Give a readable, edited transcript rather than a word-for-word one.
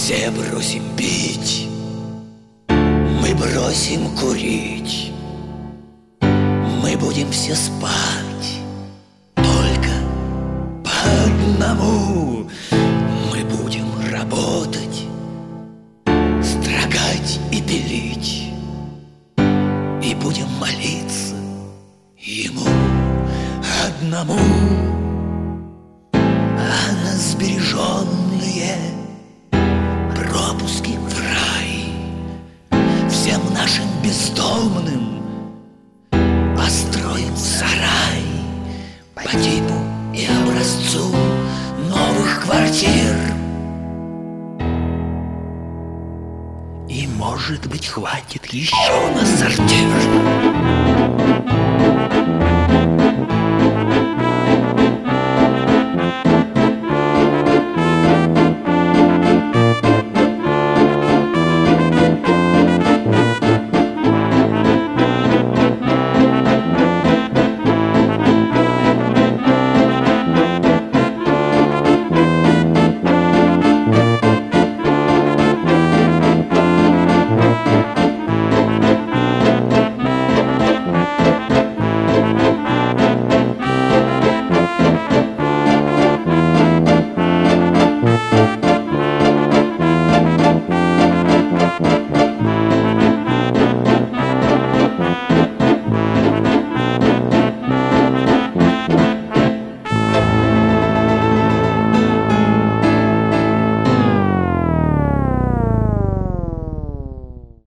все бросим пить, мы бросим курить, мы будем все спать только по одному. Мы будем работать, строгать и пилить, и будем молиться ему одному. А на сбереженные пропуски в рай всем нашим бездомным построим сарай по типу и образцу новых квартир. И, может быть, хватит еще на сортир.